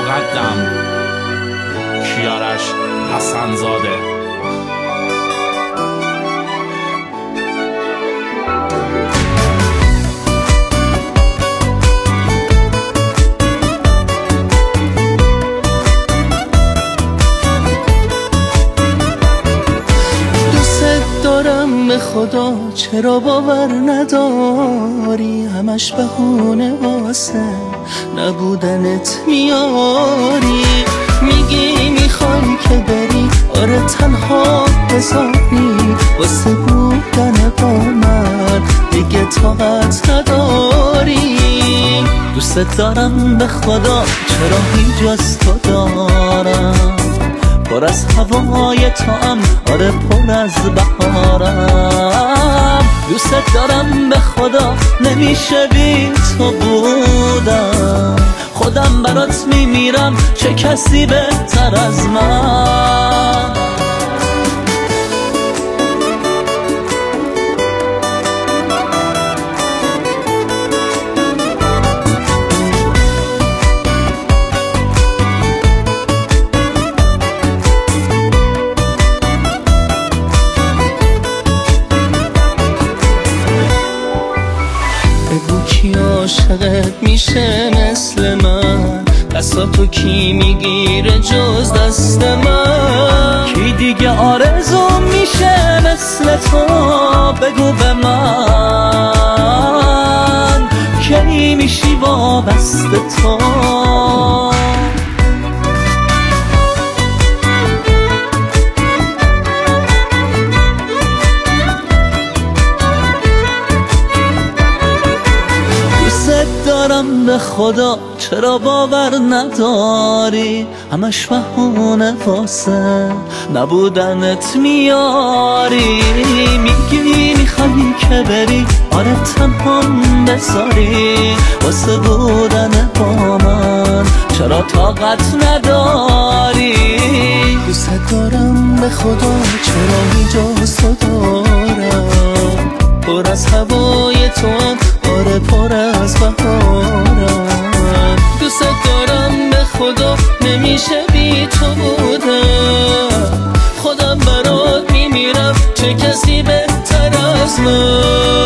قدم کیارش حسنزاده. به خدا چرا باور نداری؟ همش بهونه واسه نبودنت میاری. میگی میخوای که بری، آره تنها بذاری، واسه بودن با من دیگه طاقت نداری. دوست دارم به خدا، چرا هیچ از تو دارم، پر از هوای توام، آره پر از بهارم. دوست دارم به خدا، نمیشه بی تو بودم. خودم برات میمیرم، چه کسی بهتر از من. کی عاشقت میشه مثل من؟ دستاتو کی میگیره جز دست من؟ کی دیگه آرزو میشه مثل تو؟ بگو به من کی میشی وابسته تو؟ دارم به خدا، چرا باور نداری؟ همش بهونه واسه نبودنت میاری. میگی میخوای که بری، آره تنها بذاری، واسه بودن با من چرا طاقت نداری؟ دوست دارم به خدا، چرا اینجا تو دارم، پر از هوای تو، آره پر از بهارم. دوست دارم به خدا، نمیشه بی تو بودم. خودم برات میمیرم، چه کسی بهتر از من.